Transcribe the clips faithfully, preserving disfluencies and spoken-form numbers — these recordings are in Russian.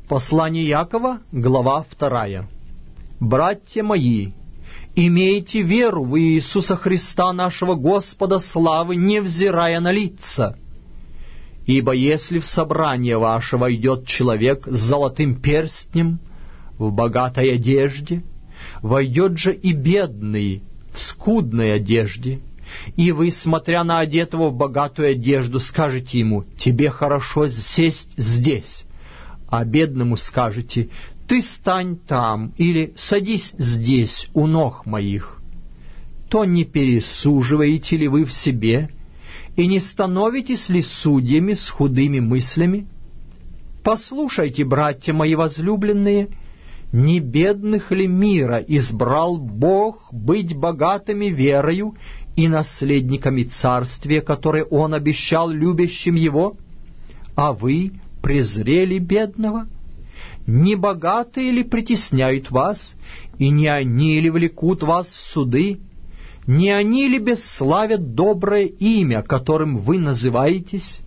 Послание Иакова, глава вторая. «Братья мои, имейте веру в Иисуса Христа, нашего Господа славы, невзирая на лица. Ибо если в собрание ваше войдет человек с золотым перстнем в богатой одежде, войдет же и бедный в скудной одежде, и вы, смотря на одетого в богатую одежду, скажете ему: тебе хорошо сесть здесь, а бедному скажете: ты стань там, или садись здесь у ног моих, то не пересуживаете ли вы в себе, и не становитесь ли судьями с худыми мыслями? Послушайте, братья мои возлюбленные, не бедных ли мира избрал Бог быть богатыми верою и наследниками царствия, которое Он обещал любящим Его? А вы презрели бедного? Не богатые ли притесняют вас, и не они ли влекут вас в суды? Не они ли бесславят доброе имя, которым вы называетесь?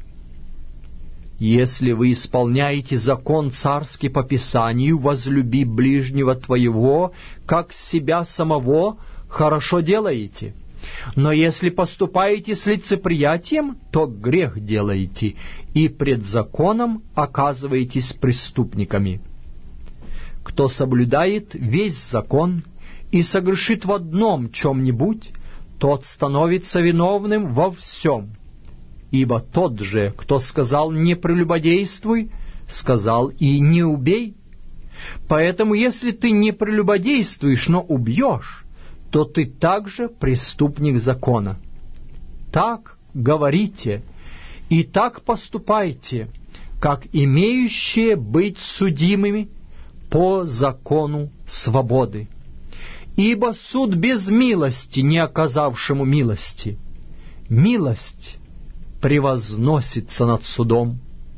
Если вы исполняете закон царский по Писанию: возлюби ближнего твоего, как себя самого, хорошо делаете. Но если поступаете с лицеприятием, то грех делаете, и пред законом оказываетесь преступниками. Кто соблюдает весь закон и согрешит в одном чем-нибудь, тот становится виновным во всем. Ибо тот же, кто сказал «не прелюбодействуй», сказал и «не убей». Поэтому, если ты не прелюбодействуешь, но убьешь, то ты также преступник закона. Так говорите и так поступайте, как имеющие быть судимыми по закону свободы. Ибо суд без милости не оказавшему милости. Милость превозносится над судом.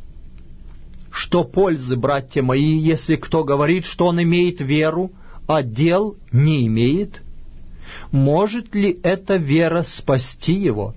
Что пользы, братья мои, если кто говорит, что он имеет веру, а дел не имеет? Может ли эта вера спасти его?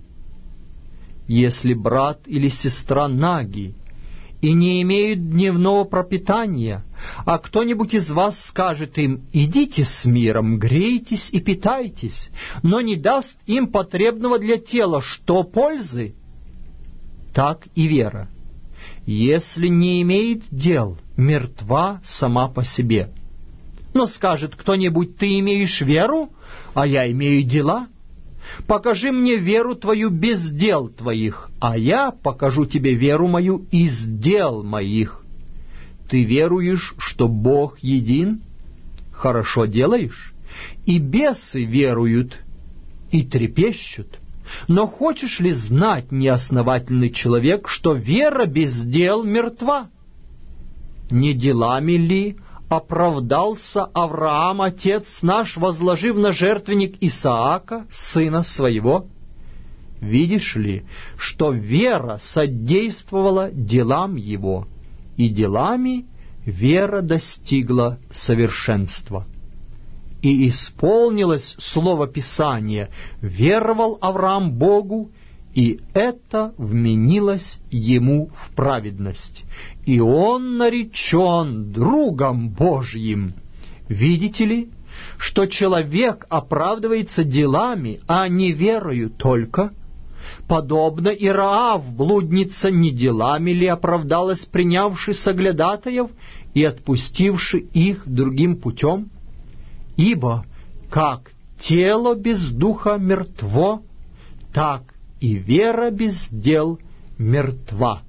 Если брат или сестра наги и не имеют дневного пропитания, а кто-нибудь из вас скажет им: идите с миром, грейтесь и питайтесь, но не даст им потребного для тела, что пользы? Так и вера, если не имеет дел, мертва сама по себе. Но скажет кто-нибудь: ты имеешь веру, а я имею дела? Покажи мне веру твою без дел твоих, а я покажу тебе веру мою из дел моих. Ты веруешь, что Бог един? Хорошо делаешь. И бесы веруют и трепещут. Но хочешь ли знать, неосновательный человек, что вера без дел мертва? Не делами ли оправдался Авраам, отец наш, возложив на жертвенник Исаака, сына своего? Видишь ли, что вера содействовала делам его, и делами вера достигла совершенства. И исполнилось слово Писания: веровал Авраам Богу, и это вменилось ему в праведность, и он наречен другом Божьим. Видите ли, что человек оправдывается делами, а не верою только? Подобно и Раав, блудница, не делами ли оправдалась, принявши соглядатаев и отпустивши их другим путем? Ибо как тело без духа мертво, так и вера без дел мертва.